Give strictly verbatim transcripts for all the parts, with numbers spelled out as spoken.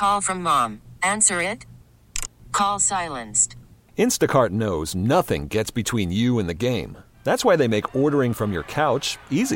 Call from mom. Answer it. Call silenced. Instacart knows nothing gets between you and the game. That's why they make ordering from your couch easy.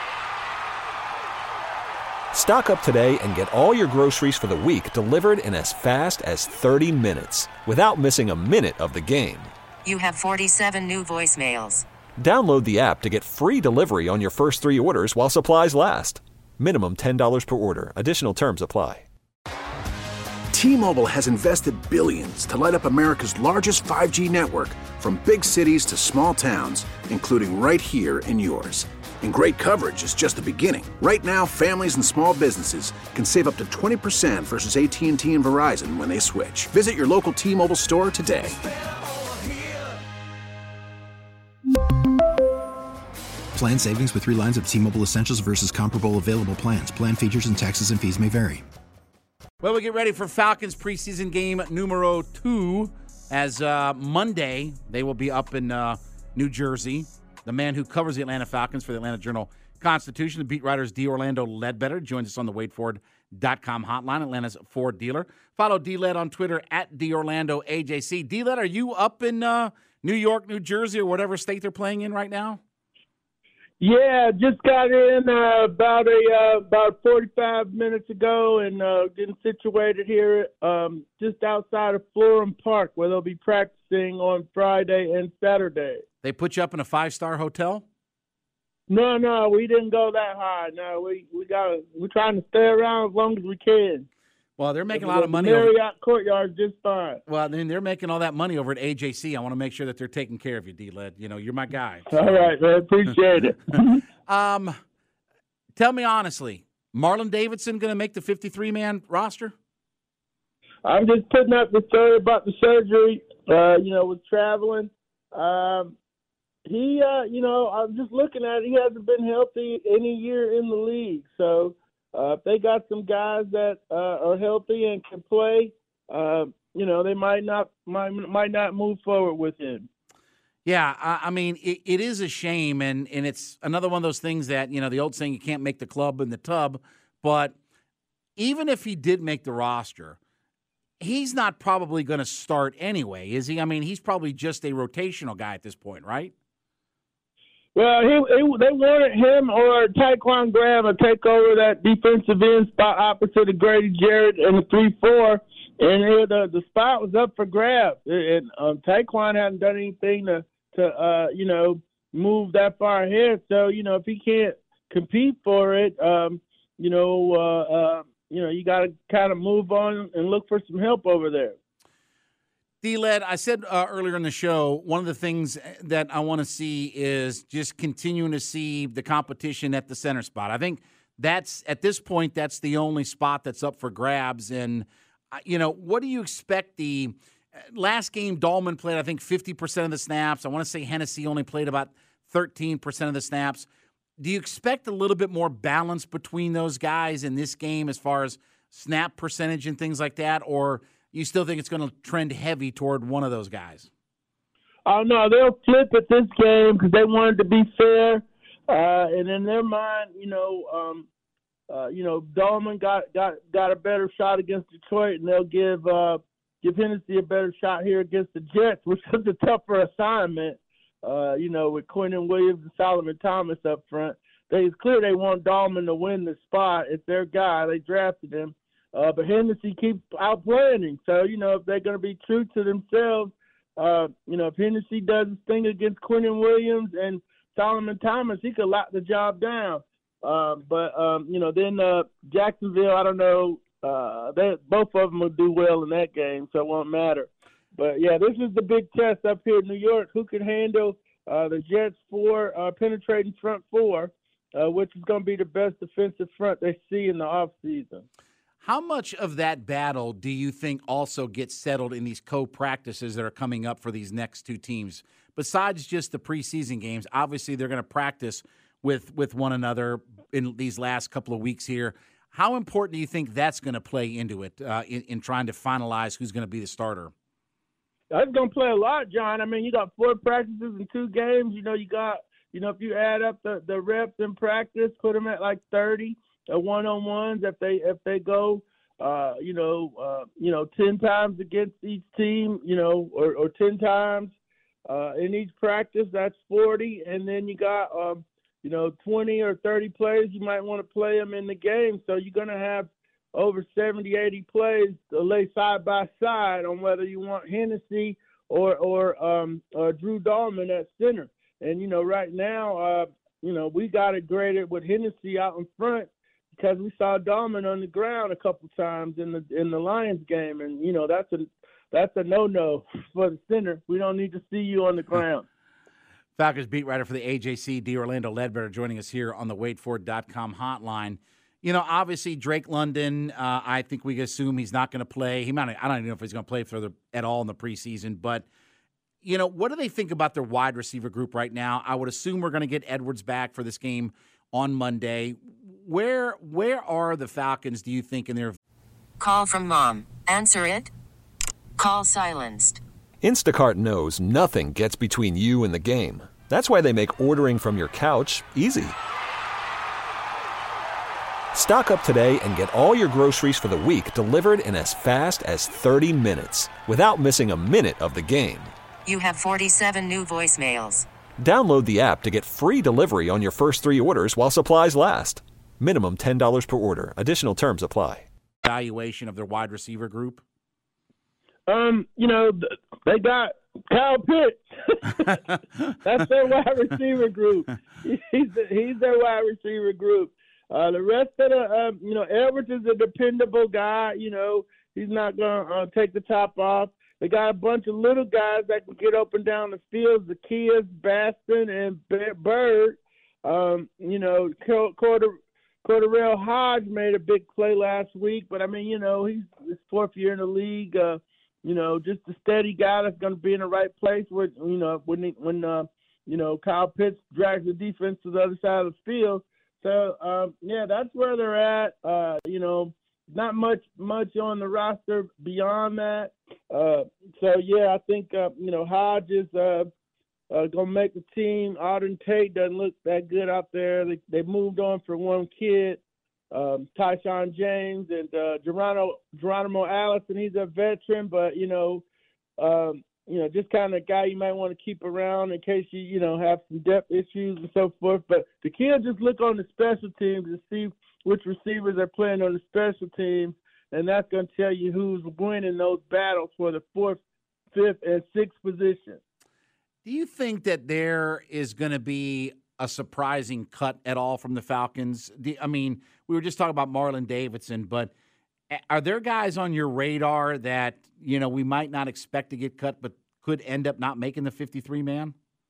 Stock up today and get all your groceries for the week delivered in as fast as thirty minutes without missing a minute of the game. You have forty-seven new voicemails. Download the app to get free delivery on your first three orders while supplies last. Minimum ten dollars per order. Additional terms apply. T-Mobile has invested billions to light up America's largest five G network, from big cities to small towns, including right here in yours. And great coverage is just the beginning. Right now, families and small businesses can save up to twenty percent versus A T and T and Verizon when they switch. Visit your local T-Mobile store today. Plan savings with three lines of T-Mobile Essentials versus comparable available plans. Plan features and taxes and fees may vary. Well, we get ready for Falcons preseason game numero two as uh, Monday they will be up in uh, New Jersey. The man who covers the Atlanta Falcons for the Atlanta Journal-Constitution, the beat writer's D. Orlando Ledbetter, joins us on the Wade Ford dot com hotline, Atlanta's Ford dealer. Follow D-Led on Twitter at D Orlando A J C. D-Led, are you up in uh, New York, New Jersey, or whatever state they're playing in right now? Yeah, just got in uh, about a uh, about forty-five minutes ago and uh, getting situated here um, just outside of Florham Park, where they'll be practicing on Friday and Saturday. They put you up in a five-star hotel? No, no, we didn't go that high. No, we we got we're trying to stay around as long as we can. Well, they're making a lot of money. The Marriott over... Courtyard just fine. Well, I mean, they're making all that money over at A J C. I want to make sure that they're taking care of you, D-Led. You know, you're my guy. So. All right, man. Appreciate it. um, tell me honestly, Marlon Davidson going to make the fifty-three man roster? I'm just putting up the story about the surgery. Uh, you know, was traveling. Um, he, uh, you know, I'm just looking at it. He hasn't been healthy any year in the league, so. Uh, if they got some guys that uh, are healthy and can play, uh, you know, they might not might, might not move forward with him. Yeah, I, I mean, it, it is a shame, and, and it's another one of those things that, you know, the old saying, you can't make the club in the tub, but even if he did make the roster, he's not probably going to start anyway, is he? I mean, he's probably just a rotational guy at this point, right? Well, he, he, they wanted him or Taekwon Graham to take over that defensive end spot opposite of Grady Jarrett in the three four, and it, uh, the spot was up for grabs. And um, Taekwon hadn't done anything to, to uh, you know, move that far ahead. So, you know, if he can't compete for it, um, you know, uh, uh, you know, you got to kind of move on and look for some help over there. D-Led, I said uh, earlier in the show, one of the things that I want to see is just continuing to see the competition at the center spot. I think that's, at this point, that's the only spot that's up for grabs. And, uh, you know, what do you expect the – last game, Dahlman played, I think, fifty percent of the snaps. I want to say Hennessy only played about thirteen percent of the snaps. Do you expect a little bit more balance between those guys in this game as far as snap percentage and things like that, or – you still think it's going to trend heavy toward one of those guys? Oh, no, they'll flip at this game because they wanted to be fair. Uh, and in their mind, you know, um, uh, you know, Dahlman got, got got a better shot against Detroit, and they'll give uh, give Hennessy a better shot here against the Jets, which is a tougher assignment, uh, you know, with Quinnen Williams and Solomon Thomas up front. They, it's clear they want Dahlman to win the spot. It's their guy. They drafted him. Uh, but Hennessy keeps outplaying him. So, you know, if they're going to be true to themselves, uh, you know, if Hennessy does his thing against Quinnen Williams and Solomon Thomas, he could lock the job down. Uh, but, um, you know, then uh, Jacksonville, I don't know, uh, they, both of them will do well in that game, so it won't matter. But, yeah, this is the big test up here in New York. Who can handle uh, the Jets' four uh, penetrating front four, uh, which is going to be the best defensive front they see in the offseason. How much of that battle do you think also gets settled in these co-practices that are coming up for these next two teams? Besides just the preseason games, obviously they're going to practice with, with one another in these last couple of weeks here. How important do you think that's going to play into it uh, in, in trying to finalize who's going to be the starter? That's going to play a lot, John. I mean, you got four practices and two games. You know, you got, you know, if you add up the, the reps in practice, put them at like thirty. Uh, one-on-ones if they if they go uh, you know, uh, you know, ten times against each team, you know, or, or ten times uh, in each practice. That's forty, and then you got, um, you know, twenty or thirty plays. You might want to play them in the game, so you're going to have over seventy, eighty plays to lay side by side on whether you want Hennessy or or um, uh, Drew Dahlman at center. And you know, right now, uh, you know, we got it graded with Hennessy out in front, because we saw Dahlman on the ground a couple times in the in the Lions game, and you know that's a that's a no-no for the center. We don't need to see you on the ground. Falcons beat writer for the A J C, D. Orlando Ledbetter, joining us here on the wait for it dot com hotline. You know, obviously Drake London, uh, I think we assume he's not going to play. He might. I don't even know if he's going to play for the, at all in the preseason. But you know, what do they think about their wide receiver group right now? I would assume we're going to get Edwards back for this game on Monday. Where where are the Falcons, do you think, in their... Call from mom. Answer it. Call silenced. Instacart knows nothing gets between you and the game. That's why they make ordering from your couch easy. Stock up today and get all your groceries for the week delivered in as fast as thirty minutes without missing a minute of the game. You have forty-seven new voicemails. Download the app to get free delivery on your first three orders while supplies last. Minimum ten dollars per order. Additional terms apply. Evaluation of their wide receiver group? Um, you know, they got Kyle Pitts. That's their wide receiver group. He's the, he's their wide receiver group. Uh, the rest of the, uh, you know, Edwards is a dependable guy. You know, he's not going to uh, take the top off. They got a bunch of little guys that can get up and down the field, Zacchaeus, Baston, and Bird. Um, you know, Corder, Cordarrelle Hodge made a big play last week, but, I mean, you know, he's his fourth year in the league. Uh, you know, just a steady guy that's going to be in the right place with, you know, when, he, when uh, you know, Kyle Pitts drags the defense to the other side of the field. So, um, yeah, that's where they're at. Uh, you know, not much much on the roster beyond that. Uh, so, yeah, I think, uh, you know, Hodge is uh, uh, going to make the team. Auden Tate doesn't look that good out there. They, they moved on for one kid, um, Tyshawn James, and uh, Geronimo, Geronimo Allison. He's a veteran, but, you know, um, you know, just kind of guy you might want to keep around in case you, you know, have some depth issues and so forth. But the kids just look on the special teams to see which receivers are playing on the special teams, and that's going to tell you who's winning those battles for the fourth, fifth, and sixth position. Do you think that there is going to be a surprising cut at all from the Falcons? Do, I mean, we were just talking about Marlon Davidson, but are there guys on your radar that, you know, we might not expect to get cut but could end up not making the fifty-three man?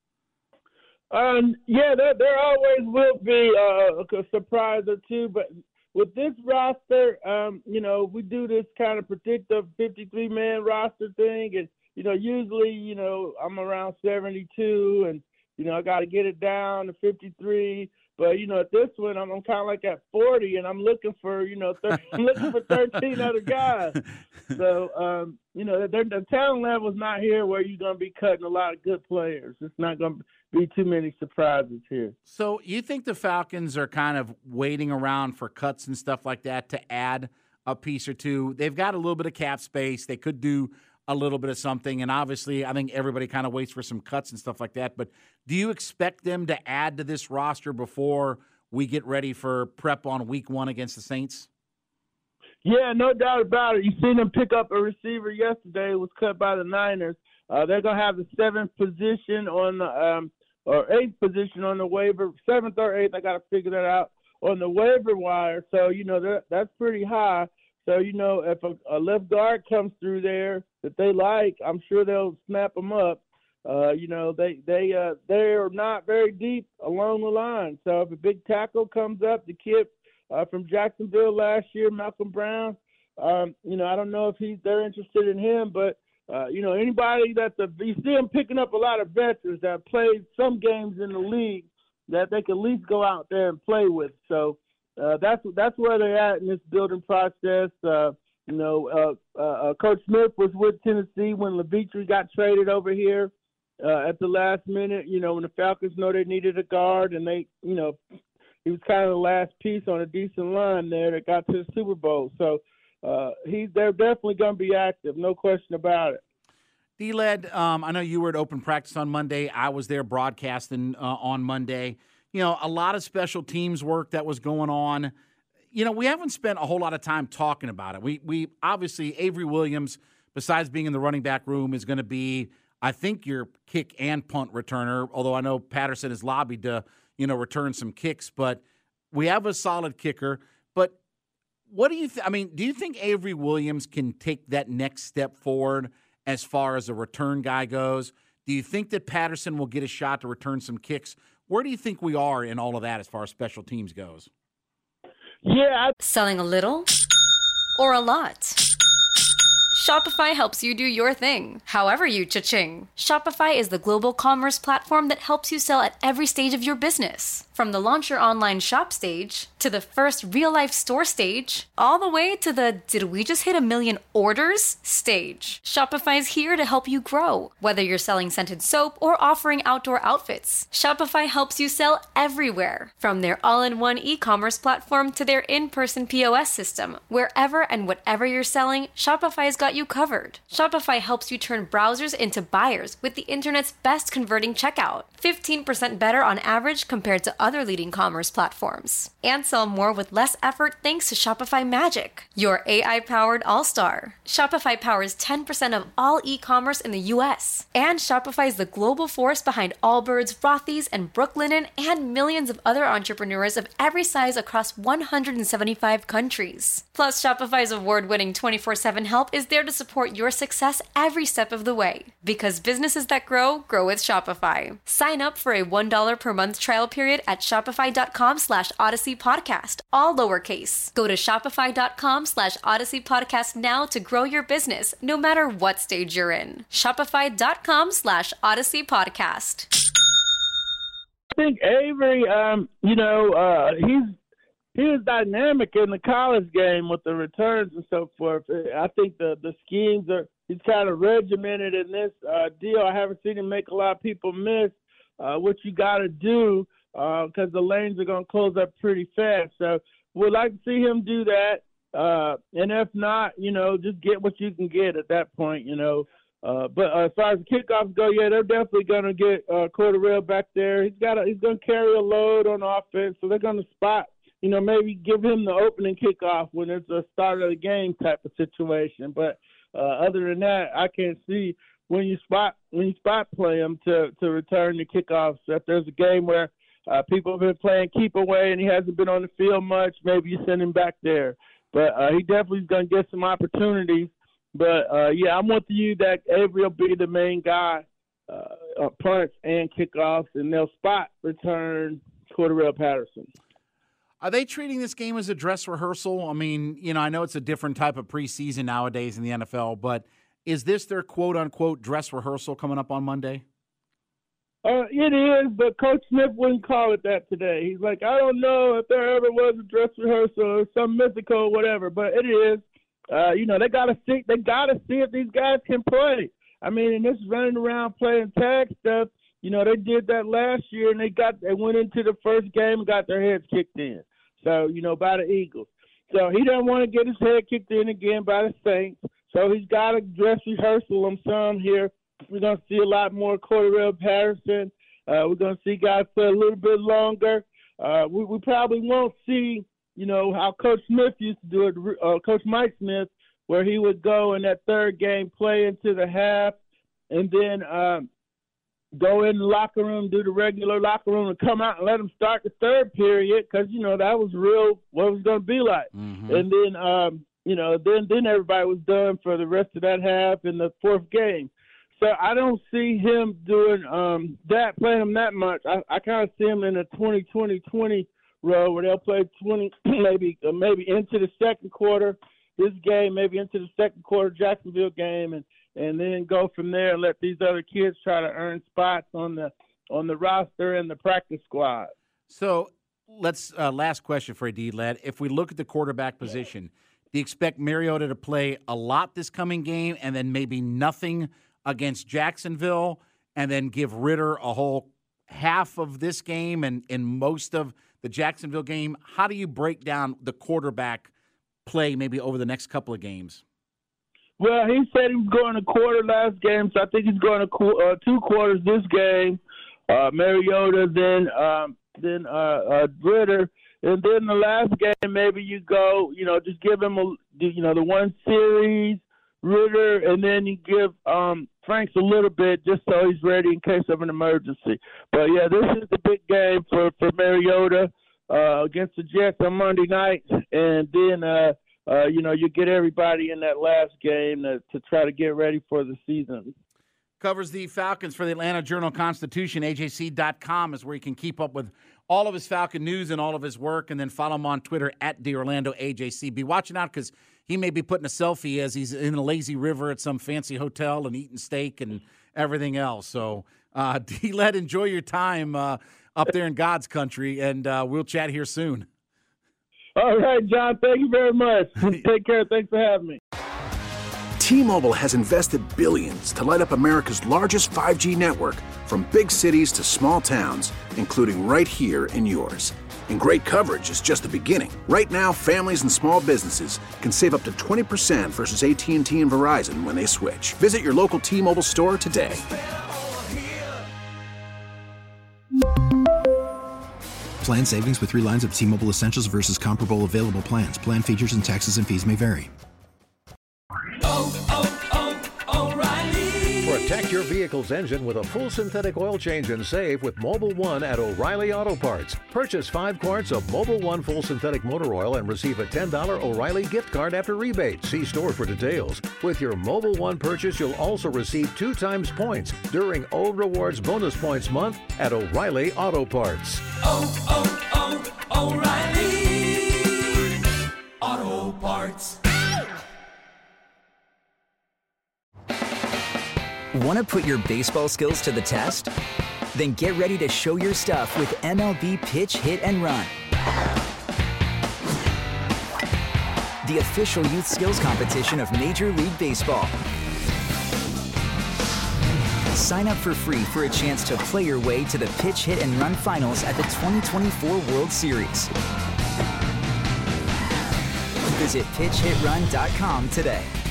Um, yeah, there, there always will be uh, a surprise or two, but with this roster, um, you know, we do this kind of predictive fifty-three man roster thing, and, you know, usually, you know, I'm around seventy-two, and, you know, I got to get it down to fifty-three. But, you know, at this one, I'm, I'm kind of like at forty, and I'm looking for, you know, thirty, I'm looking for thirteen other guys. So, um, you know, the, the talent level is not here where you're going to be cutting a lot of good players. It's not going to be too many surprises here. So you think the Falcons are kind of waiting around for cuts and stuff like that to add a piece or two? They've got a little bit of cap space. They could do a little bit of something, and obviously I think everybody kind of waits for some cuts and stuff like that. But do you expect them to add to this roster before we get ready for prep on week one against the Saints? Yeah, no doubt about it. You seen them pick up a receiver yesterday. It was cut by the Niners. Uh, they're going to have the seventh position on the um, or eighth position on the waiver, seventh or eighth. I got to figure that out on the waiver wire. So, you know, that, that's pretty high. So, you know, if a, a left guard comes through there that they like, I'm sure they'll snap them up. Uh, you know, they, they, uh, they're not very deep along the line. So if a big tackle comes up, the kid uh, from Jacksonville last year, Malcolm Brown, um, you know, I don't know if he's they're interested in him, but, uh, you know, anybody that's a – you see them picking up a lot of veterans that played some games in the league that they can at least go out there and play with. So, Uh, that's that's where they're at in this building process. Uh, you know, uh, uh, Coach Smith was with Tennessee when Levitre got traded over here uh, at the last minute. You know, when the Falcons know they needed a guard, and they, you know, he was kind of the last piece on a decent line there that got to the Super Bowl. So, uh, he they're definitely going to be active, no question about it. D-Led, um, I know you were at open practice on Monday. I was there broadcasting uh, on Monday. You know, a lot of special teams work that was going on. You know, we haven't spent a whole lot of time talking about it. We we obviously, Avery Williams, besides being in the running back room, is going to be, I think, your kick and punt returner, although I know Patterson has lobbied to, you know, return some kicks. But we have a solid kicker. But what do you th- – I mean, do you think Avery Williams can take that next step forward as far as a return guy goes? Do you think that Patterson will get a shot to return some kicks? Where do you think we are in all of that as far as special teams goes? Yeah. I- Selling a little or a lot? Shopify helps you do your thing, however you cha-ching. Shopify is the global commerce platform that helps you sell at every stage of your business. From the launch your online shop stage, to the first real-life store stage, all the way to the did we just hit a million orders stage. Shopify's here to help you grow. Whether you're selling scented soap or offering outdoor outfits, Shopify helps you sell everywhere. From their all-in-one e-commerce platform to their in-person P O S system, wherever and whatever you're selling, Shopify's got you covered. Shopify helps you turn browsers into buyers with the internet's best converting checkout. fifteen percent better on average compared to other leading commerce platforms. And sell more with less effort thanks to Shopify Magic, your A I-powered all-star. Shopify powers ten percent of all e-commerce in the U S. And Shopify is the global force behind Allbirds, Rothy's, and Brooklinen, and millions of other entrepreneurs of every size across one hundred seventy-five countries. Plus, Shopify's award-winning twenty-four seven help is there to support your success every step of the way. Because businesses that grow, grow with Shopify. Sign up for a one dollar per month trial period at shopify.com slash Odyssey Podcast, all lowercase. Go to shopify.com slash Odyssey Podcast now to grow your business, no matter what stage you're in. Shopify.com slash Odyssey Podcast. I think Avery, um, you know, uh, he's he is dynamic in the college game with the returns and so forth. I think the, the schemes are he's kind of regimented in this uh, deal. I haven't seen him make a lot of people miss uh, what you got to do because uh, the lanes are going to close up pretty fast. So we'd like to see him do that. Uh, and if not, you know, just get what you can get at that point, you know. Uh, but uh, as far as the kickoffs go, yeah, they're definitely going to get uh, Cordero back there. He's got a, he's going to carry a load on offense, so they're going to spot. You know, maybe give him the opening kickoff when it's a start of the game type of situation. But uh, other than that, I can't see when you spot when you spot play him to, to return the kickoffs. If there's a game where uh, people have been playing keep away and he hasn't been on the field much, maybe you send him back there. But uh, he definitely is going to get some opportunities. But, uh, yeah, I'm with you that Avery will be the main guy, uh, uh, punts and kickoffs, and they'll spot return Cordero Patterson. Are they treating this game as a dress rehearsal? I mean, you know, I know it's a different type of preseason nowadays in the N F L, but is this their quote-unquote dress rehearsal coming up on Monday? Uh, it is, but Coach Smith wouldn't call it that today. He's like, I don't know if there ever was a dress rehearsal or some mythical or whatever, but it is. Uh, you know, they gotta see they gotta see if these guys can play. I mean, and this running around playing tag stuff, you know, they did that last year and they got they went into the first game and got their heads kicked in. So, you know, by the Eagles. So he doesn't want to get his head kicked in again by the Saints. So he's got to dress rehearsal them some here. We're going to see a lot more Cordero Patterson. Uh, we're going to see guys play a little bit longer. Uh, we, we probably won't see, you know, how Coach Smith used to do it, uh, Coach Mike Smith, where he would go in that third game, play into the half, and then um, go in the locker room, do the regular locker room, and come out and let them start the third period because, you know, that was real what it was going to be like. Mm-hmm. And then, um, you know, then, then everybody was done for the rest of that half in the fourth game. So I don't see him doing um, that, playing him that much. I, I kind of see him in a twenty twenty twenty role where they'll play twenty, maybe uh, maybe into the second quarter, this game, maybe into the second quarter Jacksonville game, and, and then go from there and let these other kids try to earn spots on the on the roster and the practice squad. So let's uh, last question for D-Led. If we look at the quarterback position, do you expect Mariota to play a lot this coming game and then maybe nothing against Jacksonville and then give Ritter a whole half of this game and, and most of the Jacksonville game? How do you break down the quarterback play maybe over the next couple of games? Well, he said he was going a quarter last game, so I think he's going to qu- uh, two quarters this game. Uh, Mariota, then um, then uh, uh, Ritter, and then the last game maybe you go, you know, just give him a, you know, the one series, Ritter, and then you give um, Franks a little bit just so he's ready in case of an emergency. But yeah, this is the big game for for Mariota uh, against the Jets on Monday night, and then uh, uh, you know you get everybody in that last game to, to try to get ready for the season. Covers the Falcons for the Atlanta Journal-Constitution. A J C dot com is where you can keep up with all of his Falcon news and all of his work, and then follow him on Twitter at the Orlando A J C. Be watching out because he may be putting a selfie as he's in a lazy river at some fancy hotel and eating steak and everything else. So, uh, D-Led, enjoy your time uh, up there in God's country, and uh, we'll chat here soon. All right, John. Thank you very much. Take care. Thanks for having me. T-Mobile has invested billions to light up America's largest five G network, from big cities to small towns, including right here in yours. And great coverage is just the beginning. Right now, families and small businesses can save up to twenty percent versus A T and T and Verizon when they switch. Visit your local T-Mobile store today. Plan savings with three lines of T-Mobile Essentials versus comparable available plans. Plan features and taxes and fees may vary. Protect your vehicle's engine with a full synthetic oil change and save with Mobil one at O'Reilly Auto Parts. Purchase five quarts of Mobil one full synthetic motor oil and receive a ten dollars O'Reilly gift card after rebate. See store for details. With your Mobil one purchase, you'll also receive two times points during O Rewards Bonus Points Month at O'Reilly Auto Parts. Oh, oh, oh, O'Reilly Auto Parts. Want to put your baseball skills to the test? Then get ready to show your stuff with M L B Pitch, Hit, and Run. The official youth skills competition of Major League Baseball. Sign up for free for a chance to play your way to the Pitch, Hit, and Run finals at the twenty twenty-four World Series. Visit pitch hit run dot com today.